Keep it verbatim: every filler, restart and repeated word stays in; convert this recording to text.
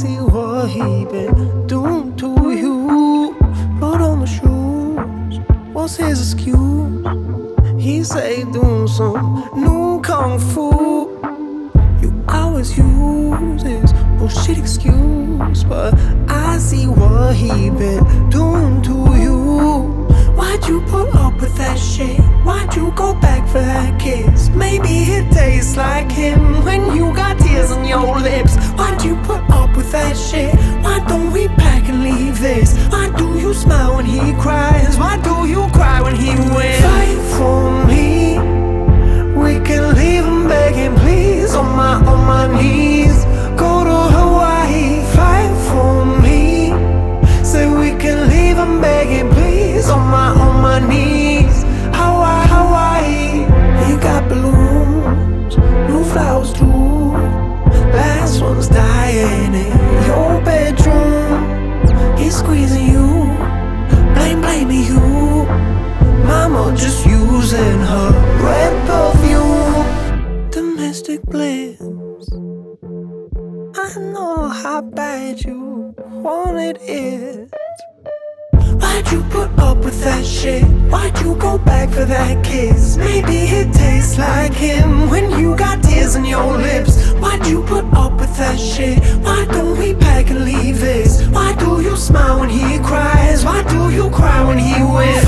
see what he been doing to you. Put on the shoes, what's his excuse? He say doing some new kung fu. You always use his bullshit excuse, but I see what he been doing to you. Why'd you put up with that shit? Why'd you go back for that kiss? Maybe it tastes like him when you got tears on your lips. Why'd you put up with that shit? Why don't we pack and leave this? Why do you smile when he cries? Why do you cry when he wins? Fight for me, we can leave him begging please. On my, on my knees, go to Hawaii. Fight for me, say we can leave him begging please. On my, on my knees, Hawaii, Hawaii. He got balloons, new flowers too. Last one's dying in your bedroom. He's squeezing you, blame, blaming you. Mama just using her red perfume. Domestic bliss, I know how bad you wanted it. Why'd you put up with that shit? Why'd you go back for that kiss? Maybe it tastes like him when you got tears on your lips. Why'd you put up with that shit? Why don't we pack and leave this? Why do you smile when he cries? Why do you cry when he wins?